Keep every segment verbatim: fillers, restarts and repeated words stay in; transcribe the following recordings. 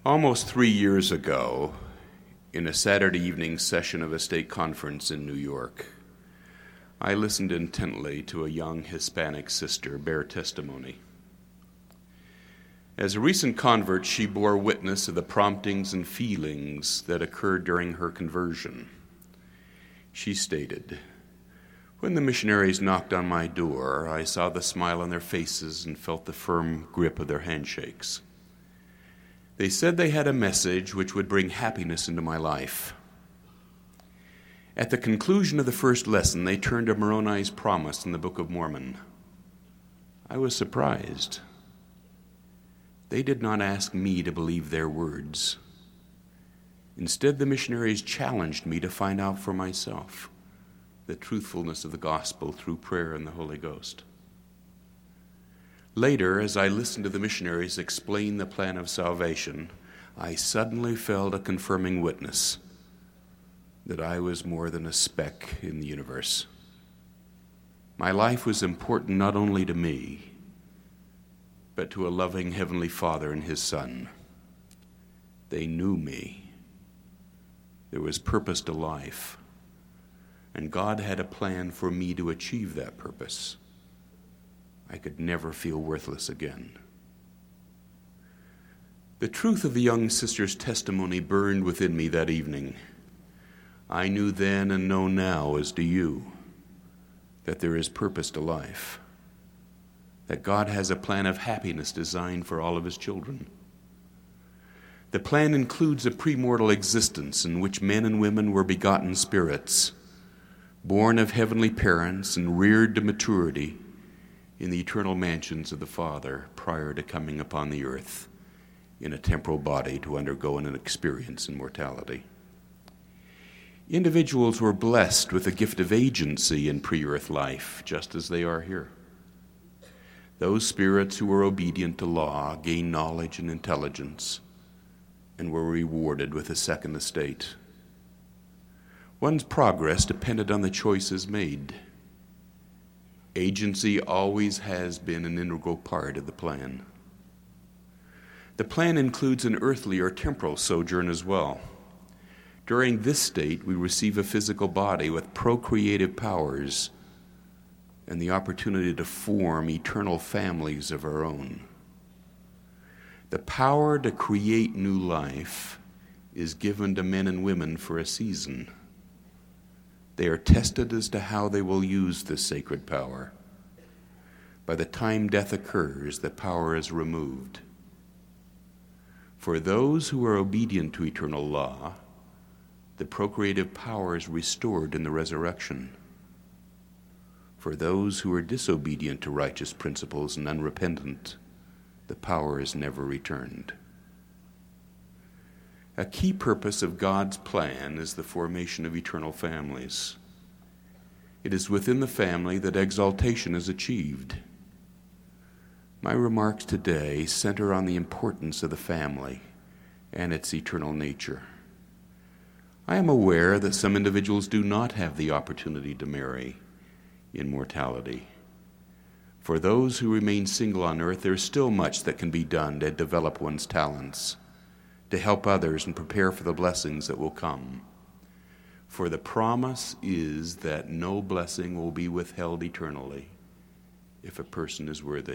Almost three years ago, in a Saturday evening session of a stake conference in New York, I listened intently to a young Hispanic sister bear testimony. As a recent convert, she bore witness of the promptings and feelings that occurred during her conversion. She stated, "When the missionaries knocked on my door, I saw the smile on their faces and felt the firm grip of their handshakes. They said they had a message which would bring happiness into my life. At the conclusion of the first lesson, they turned to Moroni's promise in the Book of Mormon. I was surprised. They did not ask me to believe their words. Instead, the missionaries challenged me to find out for myself the truthfulness of the gospel through prayer and the Holy Ghost. Later, as I listened to the missionaries explain the plan of salvation, I suddenly felt a confirming witness that I was more than a speck in the universe. My life was important not only to me, but to a loving Heavenly Father and His Son. They knew me. There was purpose to life, and God had a plan for me to achieve that purpose. I could never feel worthless again." The truth of the young sister's testimony burned within me that evening. I knew then and know now, as do you, that there is purpose to life, that God has a plan of happiness designed for all of His children. The plan includes a premortal existence in which men and women were begotten spirits, born of heavenly parents and reared to maturity in the eternal mansions of the Father prior to coming upon the earth in a temporal body to undergo an experience in mortality. Individuals were blessed with the gift of agency in pre-earth life, just as they are here. Those spirits who were obedient to law gained knowledge and intelligence and were rewarded with a second estate. One's progress depended on the choices made. Agency always has been an integral part of the plan. The plan includes an earthly or temporal sojourn as well. During this state, we receive a physical body with procreative powers and the opportunity to form eternal families of our own. The power to create new life is given to men and women for a season. They are tested as to how they will use this sacred power. By the time death occurs, the power is removed. For those who are obedient to eternal law, the procreative power is restored in the resurrection. For those who are disobedient to righteous principles and unrepentant, the power is never returned. A key purpose of God's plan is the formation of eternal families. It is within the family that exaltation is achieved. My remarks today center on the importance of the family and its eternal nature. I am aware that some individuals do not have the opportunity to marry in mortality. For those who remain single on earth, there is still much that can be done to develop one's talents, to help others and prepare for the blessings that will come. For the promise is that no blessing will be withheld eternally if a person is worthy.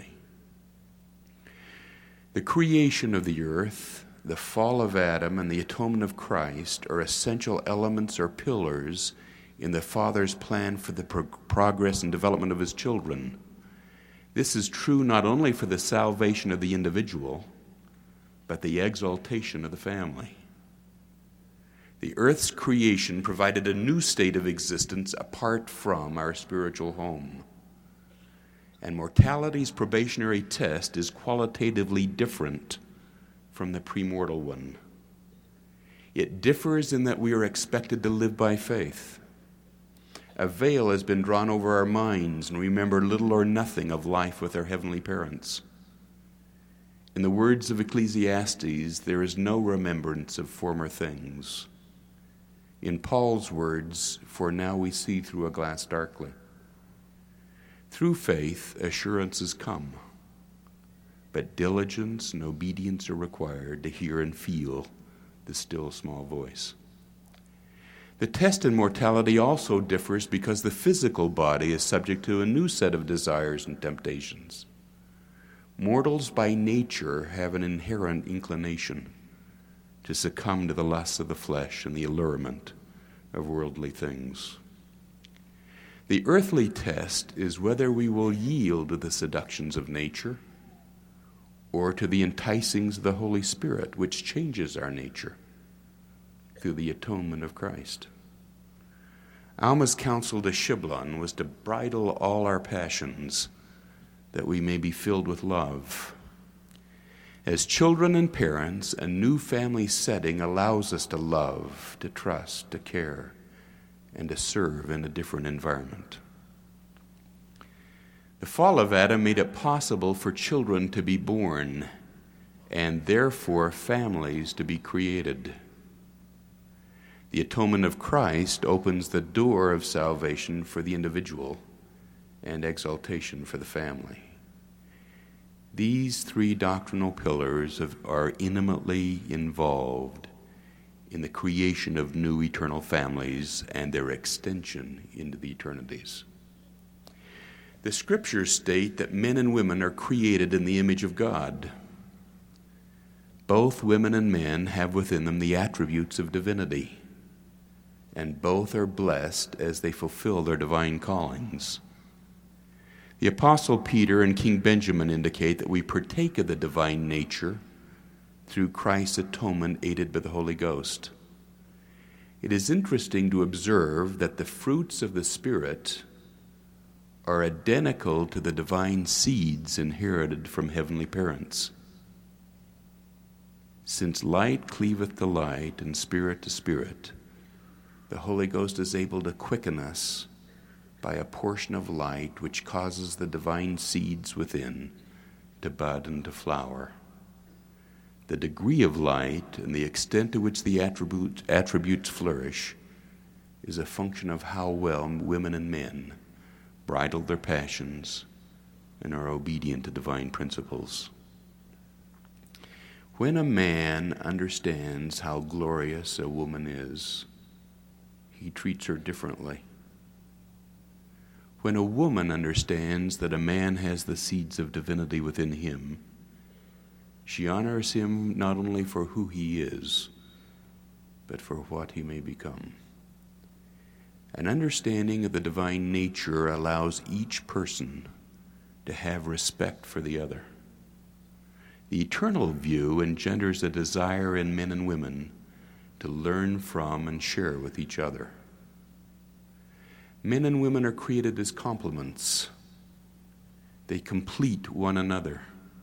The creation of the earth, the fall of Adam, and the atonement of Christ are essential elements or pillars in the Father's plan for the pro- progress and development of His children. This is true not only for the salvation of the individual, but the exaltation of the family. The earth's creation provided a new state of existence apart from our spiritual home. And mortality's probationary test is qualitatively different from the premortal one. It differs in that we are expected to live by faith. A veil has been drawn over our minds and remember little or nothing of life with our heavenly parents. In the words of Ecclesiastes, there is no remembrance of former things. In Paul's words, for now we see through a glass darkly. Through faith, assurances come. but diligence and obedience are required to hear and feel the still small voice. The test in mortality also differs because the physical body is subject to a new set of desires and temptations. Mortals by nature have an inherent inclination to succumb to the lusts of the flesh and the allurement of worldly things. The earthly test is whether we will yield to the seductions of nature or to the enticings of the Holy Spirit, which changes our nature through the atonement of Christ. Alma's counsel to Shiblon was to bridle all our passions that we may be filled with love. As children and parents, a new family setting allows us to love, to trust, to care, and to serve in a different environment. The fall of Adam made it possible for children to be born and therefore families to be created. The atonement of Christ opens the door of salvation for the individual and exaltation for the family. These three doctrinal pillars of, are intimately involved in the creation of new eternal families and their extension into the eternities. The scriptures state that men and women are created in the image of God. Both women and men have within them the attributes of divinity, and both are blessed as they fulfill their divine callings. The Apostle Peter and King Benjamin indicate that we partake of the divine nature through Christ's atonement aided by the Holy Ghost. It is interesting to observe that the fruits of the Spirit are identical to the divine seeds inherited from heavenly parents. Since light cleaveth to light and spirit to spirit, the Holy Ghost is able to quicken us by a portion of light which causes the divine seeds within to bud and to flower. The degree of light and the extent to which the attribute, attributes flourish is a function of how well women and men bridle their passions and are obedient to divine principles. When a man understands how glorious a woman is, he treats her differently. When a woman understands that a man has the seeds of divinity within him, she honors him not only for who he is, but for what he may become. An understanding of the divine nature allows each person to have respect for the other. The eternal view engenders a desire in men and women to learn from and share with each other. Men and women are created as complements. They complete one another.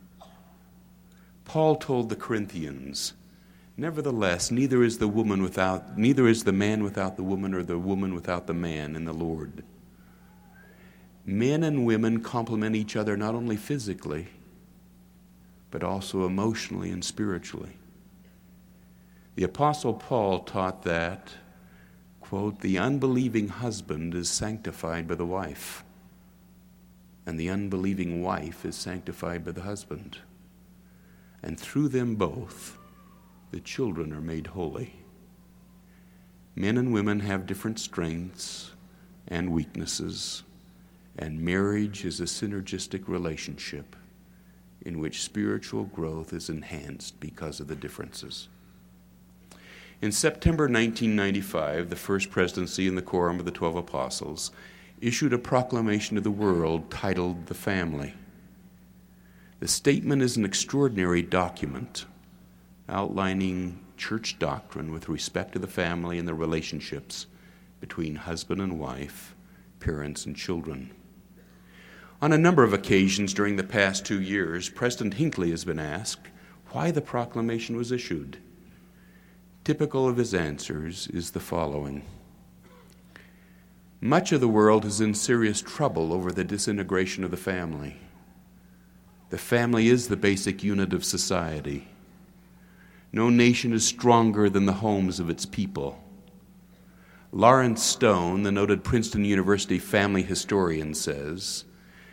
Paul told the Corinthians, "Nevertheless, neither is the woman without, neither is the man without the woman, or the woman without the man in the Lord." Men and women complement each other not only physically, but also emotionally and spiritually. The Apostle Paul taught that, quote, "the unbelieving husband is sanctified by the wife, and the unbelieving wife is sanctified by the husband. And through them both, the children are made holy." Men and women have different strengths and weaknesses, and marriage is a synergistic relationship in which spiritual growth is enhanced because of the differences. In September nineteen ninety-five, the First Presidency and the Quorum of the Twelve Apostles issued a proclamation to the world titled "The Family." The statement is an extraordinary document outlining church doctrine with respect to the family and the relationships between husband and wife, parents and children. On a number of occasions during the past two years, President Hinckley has been asked why the proclamation was issued. Typical of his answers is the following: "Much of the world is in serious trouble over the disintegration of the family. The family is the basic unit of society. No nation is stronger than the homes of its people. Lawrence Stone, the noted Princeton University family historian, says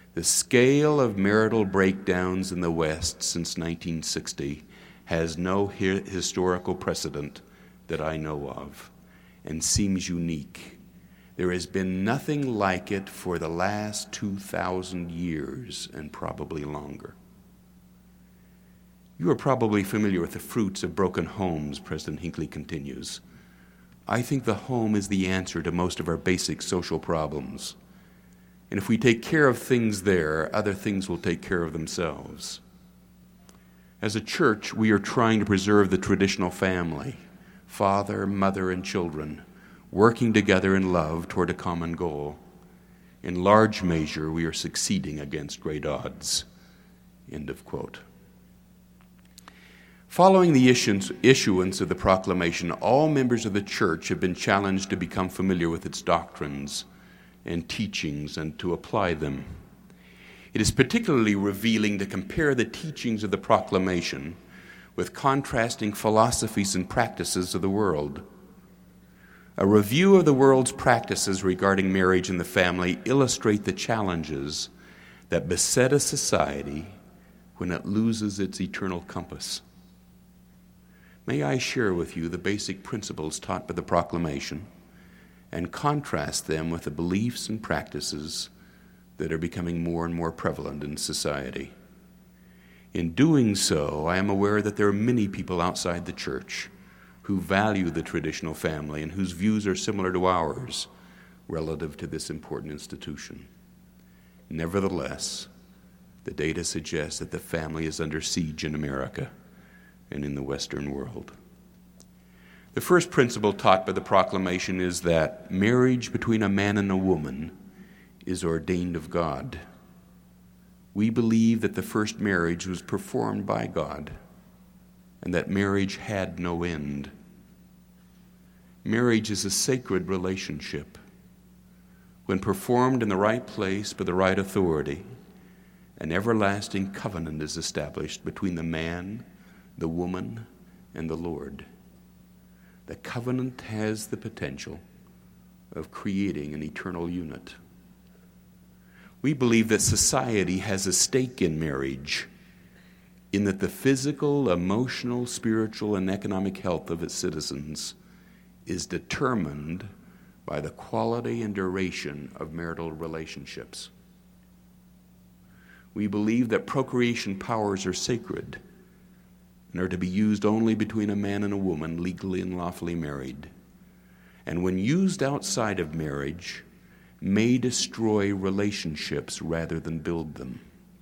The scale of marital breakdowns in the West since nineteen sixty has no hi- historical precedent that I know of and seems unique. There has been nothing like it for the last two thousand years and probably longer. You are probably familiar with the fruits of broken homes, President Hinckley continues. I think the home is the answer to most of our basic social problems. And if we take care of things there, other things will take care of themselves. As a church, we are trying to preserve the traditional family, father, mother, and children, working together in love toward a common goal. In large measure, we are succeeding against great odds. End of quote. Following the issuance of the proclamation, all members of the church have been challenged to become familiar with its doctrines and teachings and to apply them. It is particularly revealing to compare the teachings of the proclamation with contrasting philosophies and practices of the world. A review of the world's practices regarding marriage and the family illustrate the challenges that beset a society when it loses its eternal compass. May I share with you the basic principles taught by the proclamation and contrast them with the beliefs and practices that are becoming more and more prevalent in society. In doing so, I am aware that there are many people outside the church who value the traditional family and whose views are similar to ours relative to this important institution. Nevertheless, the data suggests that the family is under siege in America and in the Western world. The first principle taught by the proclamation is that marriage between a man and a woman is ordained of God. We believe that the first marriage was performed by God and that marriage had no end. Marriage is a sacred relationship. When performed in the right place by the right authority, an everlasting covenant is established between the man, the woman, and the Lord. The covenant has the potential of creating an eternal unit. We believe that society has a stake in marriage, in that the physical, emotional, spiritual, and economic health of its citizens is determined by the quality and duration of marital relationships. We believe that procreation powers are sacred and are to be used only between a man and a woman legally and lawfully married, and when used outside of marriage, may destroy relationships rather than build them.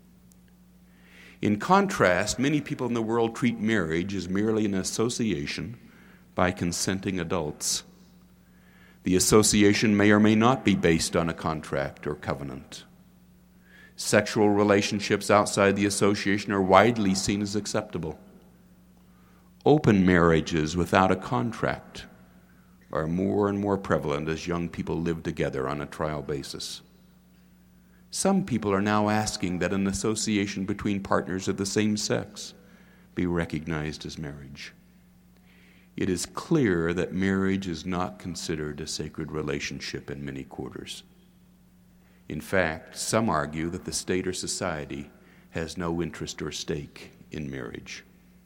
In contrast, many people in the world treat marriage as merely an association by consenting adults. The association may or may not be based on a contract or covenant. Sexual relationships outside the association are widely seen as acceptable. Open marriages without a contract are more and more prevalent as young people live together on a trial basis. Some people are now asking that an association between partners of the same sex be recognized as marriage. It is clear that marriage is not considered a sacred relationship in many quarters. In fact, some argue that the state or society has no interest or stake in marriage.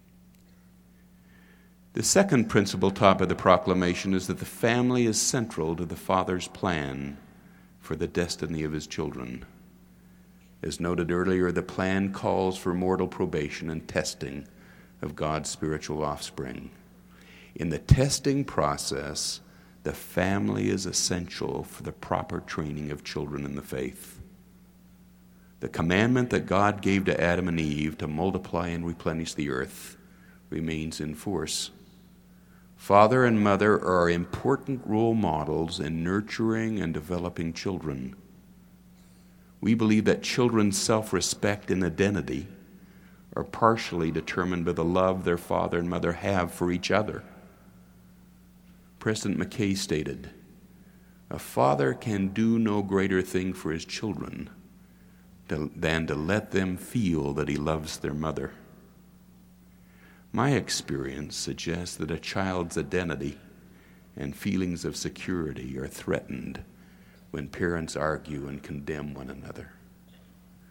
The second principle taught by the proclamation is that the family is central to the Father's plan for the destiny of his children. As noted earlier, the plan calls for mortal probation and testing of God's spiritual offspring. In the testing process, the family is essential for the proper training of children in the faith. The commandment that God gave to Adam and Eve to multiply and replenish the earth remains in force. Father and mother are important role models in nurturing and developing children. We believe that children's self-respect and identity are partially determined by the love their father and mother have for each other. President McKay stated, "A father can do no greater thing for his children than to let them feel that he loves their mother." My experience suggests that a child's identity and feelings of security are threatened when parents argue and condemn one another.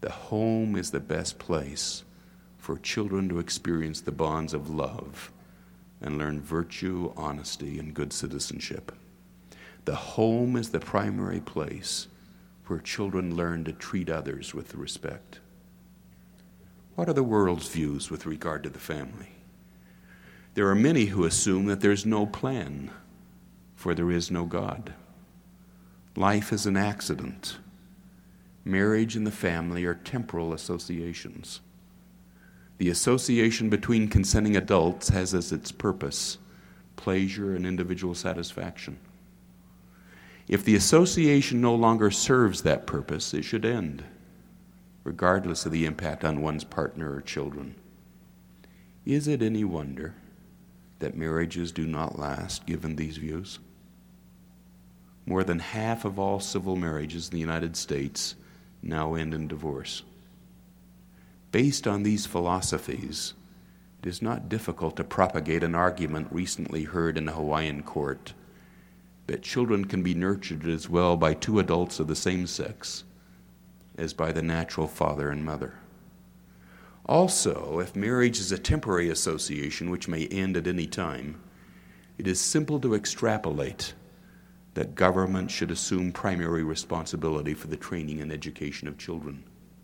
The home is the best place for children to experience the bonds of love and learn virtue, honesty, and good citizenship. The home is the primary place where children learn to treat others with respect. What are the world's views with regard to the family? There are many who assume that there's no plan, for there is no God. Life is an accident. Marriage and the family are temporal associations. The association between consenting adults has as its purpose pleasure and individual satisfaction. If the association no longer serves that purpose, it should end, regardless of the impact on one's partner or children. Is it any wonder that marriages do not last, given these views? More than half of all civil marriages in the United States now end in divorce. Based on these philosophies, it is not difficult to propagate an argument recently heard in a Hawaiian court that children can be nurtured as well by two adults of the same sex as by the natural father and mother. Also, if marriage is a temporary association which may end at any time, it is simple to extrapolate that government should assume primary responsibility for the training and education of children.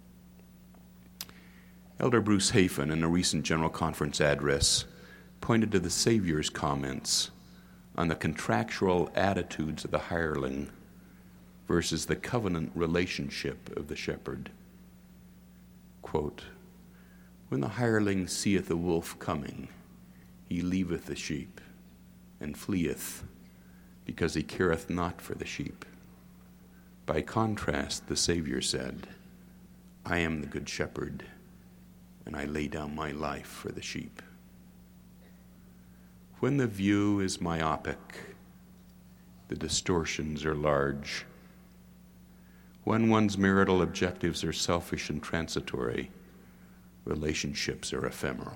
Elder Bruce Hafen, in a recent General Conference address, pointed to the Savior's comments on the contractual attitudes of the hireling versus the covenant relationship of the shepherd. Quote, "When the hireling seeth the wolf coming, he leaveth the sheep, and fleeth, because he careth not for the sheep. By contrast, the Savior said, I am the good shepherd, and I lay down my life for the sheep." When the view is myopic, the distortions are large. When one's marital objectives are selfish and transitory, relationships are ephemeral.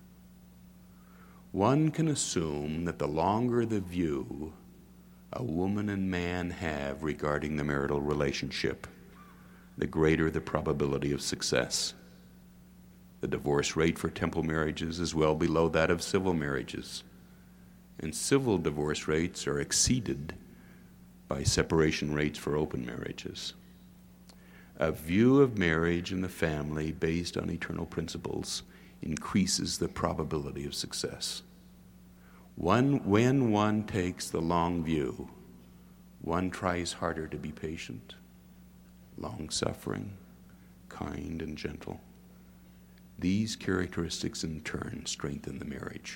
One can assume that the longer the view a woman and man have regarding the marital relationship, the greater the probability of success. The divorce rate for temple marriages is well below that of civil marriages, and civil divorce rates are exceeded by separation rates for open marriages. A view of marriage and the family based on eternal principles increases the probability of success. One, when one takes the long view, one tries harder to be patient, long-suffering, kind, and gentle. These characteristics in turn strengthen the marriage.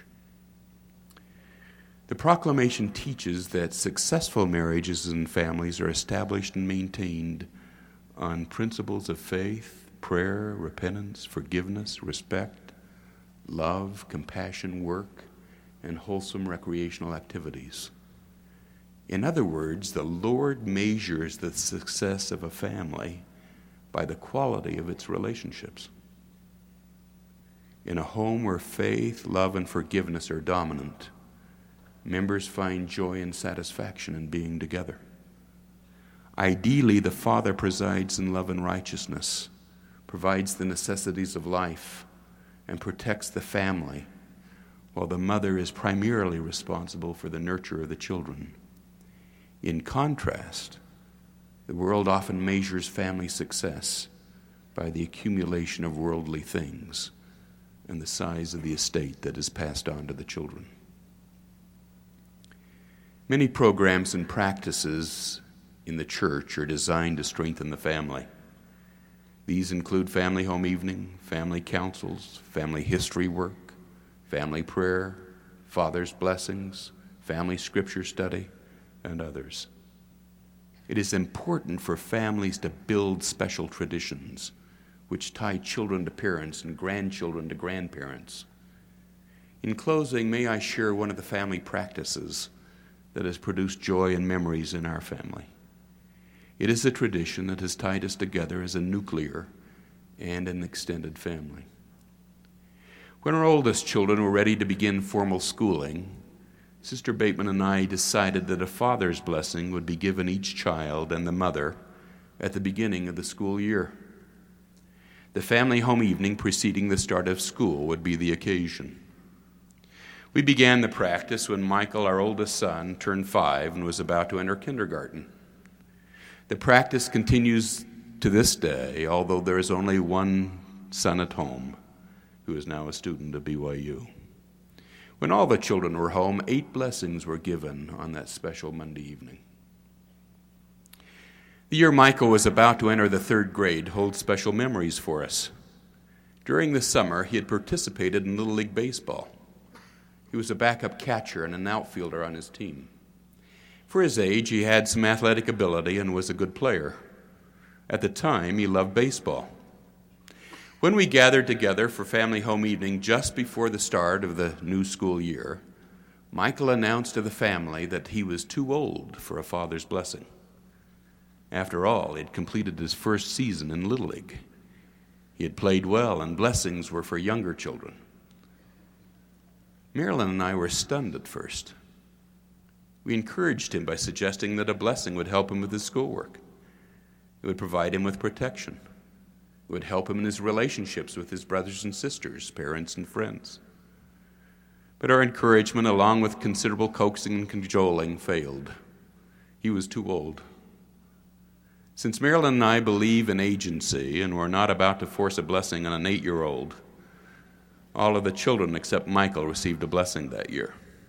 The proclamation teaches that successful marriages and families are established and maintained on principles of faith, prayer, repentance, forgiveness, respect, love, compassion, work, and wholesome recreational activities. In other words, the Lord measures the success of a family by the quality of its relationships. In a home where faith, love, and forgiveness are dominant, members find joy and satisfaction in being together. Ideally, the father presides in love and righteousness, provides the necessities of life, and protects the family, while the mother is primarily responsible for the nurture of the children. In contrast, the world often measures family success by the accumulation of worldly things and the size of the estate that is passed on to the children. Many programs and practices in the church are designed to strengthen the family. These include family home evening, family councils, family history work, family prayer, father's blessings, family scripture study, and others. It is important for families to build special traditions which tie children to parents and grandchildren to grandparents. In closing, may I share one of the family practices that has produced joy and memories in our family. It is a tradition that has tied us together as a nuclear and an extended family. When our oldest children were ready to begin formal schooling, Sister Bateman and I decided that a father's blessing would be given each child and the mother at the beginning of the school year. The family home evening preceding the start of school would be the occasion. We began the practice when Michael, our oldest son, turned five and was about to enter kindergarten. The practice continues to this day, although there is only one son at home who is now a student at B Y U. When all the children were home, eight blessings were given on that special Monday evening. The year Michael was about to enter the third grade holds special memories for us. During the summer, he had participated in Little League Baseball. He was a backup catcher and an outfielder on his team. For his age, he had some athletic ability and was a good player. At the time, he loved baseball. When we gathered together for family home evening just before the start of the new school year, Michael announced to the family that he was too old for a father's blessing. After all, he had completed his first season in Little League. He had played well, and blessings were for younger children. Marilyn and I were stunned at first. We encouraged him by suggesting that a blessing would help him with his schoolwork. It would provide him with protection. It would help him in his relationships with his brothers and sisters, parents and friends. But our encouragement, along with considerable coaxing and cajoling, failed. He was too old. Since Marilyn and I believe in agency and were not about to force a blessing on an eight-year-old, all of the children except Michael received a blessing that year.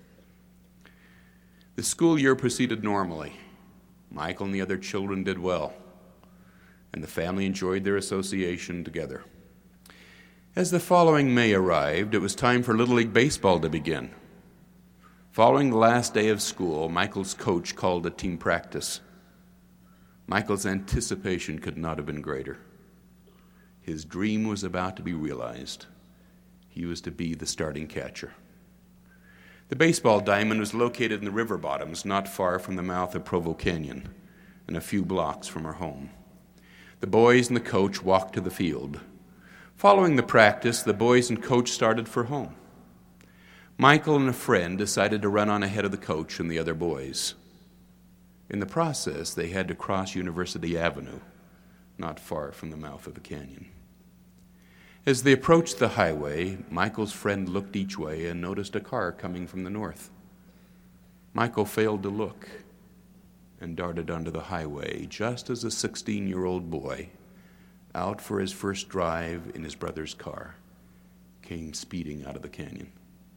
The school year proceeded normally. Michael and the other children did well, and the family enjoyed their association together. As the following May arrived, it was time for Little League Baseball to begin. Following the last day of school, Michael's coach called a team practice. Michael's anticipation could not have been greater. His dream was about to be realized. He was to be the starting catcher. The baseball diamond was located in the river bottoms, not far from the mouth of Provo Canyon, and a few blocks from our home. The boys and the coach walked to the field. Following the practice, the boys and coach started for home. Michael and a friend decided to run on ahead of the coach and the other boys. In the process, they had to cross University Avenue, not far from the mouth of the canyon. As they approached the highway, Michael's friend looked each way and noticed a car coming from the north. Michael failed to look and darted onto the highway just as a sixteen-year-old boy, out for his first drive in his brother's car, came speeding out of the canyon.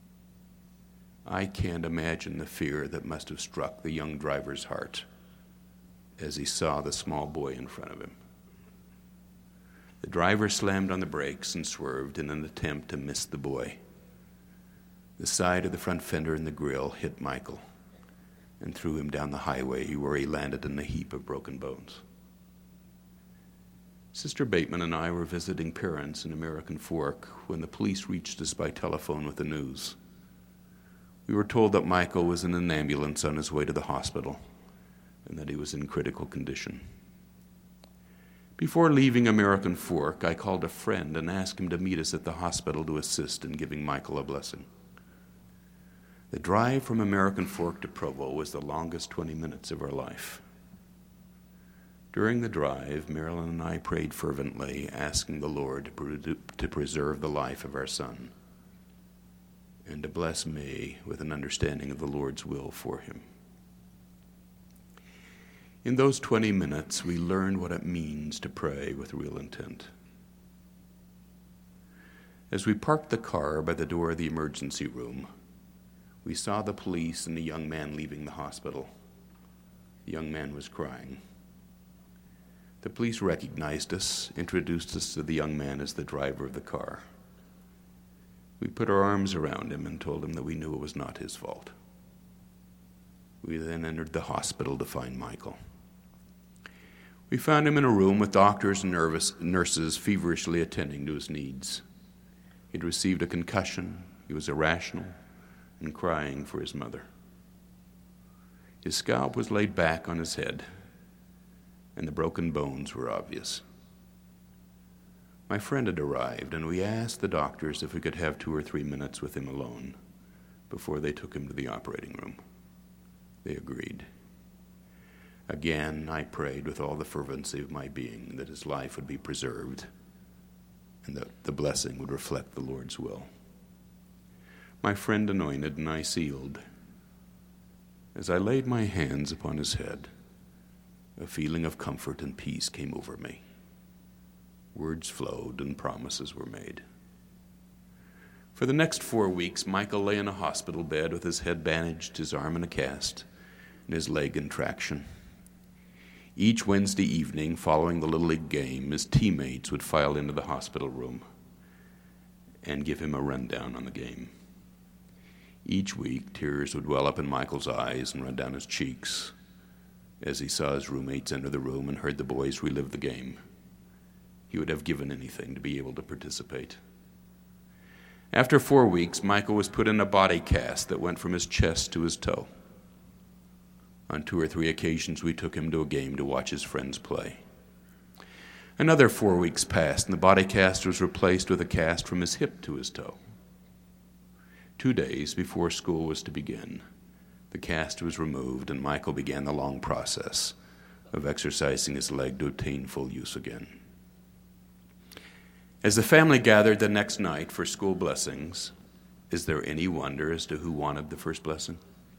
I can't imagine the fear that must have struck the young driver's heart as he saw the small boy in front of him. The driver slammed on the brakes and swerved in an attempt to miss the boy. The side of the front fender and the grill hit Michael and threw him down the highway, where he landed in a heap of broken bones. Sister Bateman and I were visiting parents in American Fork when the police reached us by telephone with the news. We were told that Michael was in an ambulance on his way to the hospital and that he was in critical condition. Before leaving American Fork, I called a friend and asked him to meet us at the hospital to assist in giving Michael a blessing. The drive from American Fork to Provo was the longest twenty minutes of our life. During the drive, Marilyn and I prayed fervently, asking the Lord to, pre- to preserve the life of our son and to bless me with an understanding of the Lord's will for him. In those twenty minutes, we learned what it means to pray with real intent. As we parked the car by the door of the emergency room, we saw the police and a young man leaving the hospital. The young man was crying. The police recognized us, introduced us to the young man as the driver of the car. We put our arms around him and told him that we knew it was not his fault. We then entered the hospital to find Michael. We found him in a room with doctors and nervous nurses feverishly attending to his needs. He'd received a concussion, he was irrational, and crying for his mother. His scalp was laid back on his head, and the broken bones were obvious. My friend had arrived, and we asked the doctors if we could have two or three minutes with him alone before they took him to the operating room. They agreed. Again, I prayed with all the fervency of my being that his life would be preserved and that the blessing would reflect the Lord's will. My friend anointed and I sealed. As I laid my hands upon his head, a feeling of comfort and peace came over me. Words flowed and promises were made. For the next four weeks, Michael lay in a hospital bed with his head bandaged, his arm in a cast, and his leg in traction. Each Wednesday evening, following the Little League game, his teammates would file into the hospital room and give him a rundown on the game. Each week, tears would well up in Michael's eyes and run down his cheeks as he saw his roommates enter the room and heard the boys relive the game. He would have given anything to be able to participate. After four weeks, Michael was put in a body cast that went from his chest to his toe. On two or three occasions, we took him to a game to watch his friends play. Another four weeks passed, and the body cast was replaced with a cast from his hip to his toe. Two days before school was to begin, the cast was removed, and Michael began the long process of exercising his leg to attain full use again. As the family gathered the next night for school blessings, is there any wonder as to who wanted the first blessing?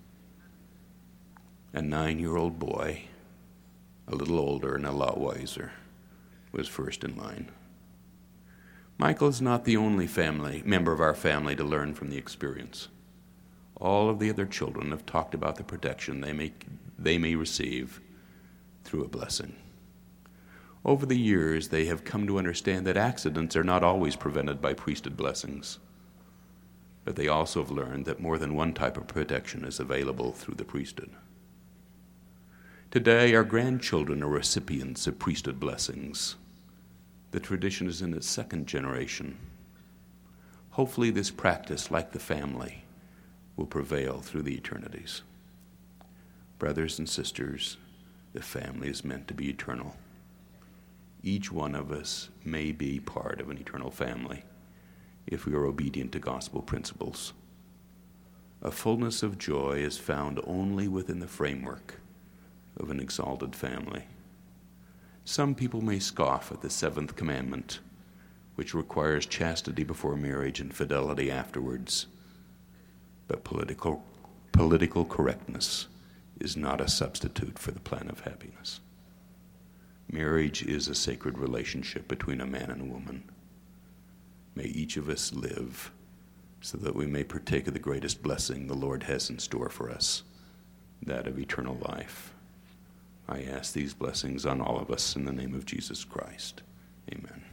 A nine-year-old boy, a little older and a lot wiser, was first in line. Michael is not the only family member of our family to learn from the experience. All of the other children have talked about the protection they may, they may receive through a blessing. Over the years, they have come to understand that accidents are not always prevented by priesthood blessings, but they also have learned that more than one type of protection is available through the priesthood. Today, our grandchildren are recipients of priesthood blessings. The tradition is in its second generation. Hopefully, this practice, like the family, will prevail through the eternities. Brothers and sisters, the family is meant to be eternal. Each one of us may be part of an eternal family if we are obedient to gospel principles. A fullness of joy is found only within the framework of an exalted family. Some people may scoff at the seventh commandment, which requires chastity before marriage and fidelity afterwards. But political, political correctness is not a substitute for the plan of happiness. Marriage is a sacred relationship between a man and a woman. May each of us live so that we may partake of the greatest blessing the Lord has in store for us, that of eternal life. I ask these blessings on all of us in the name of Jesus Christ. Amen.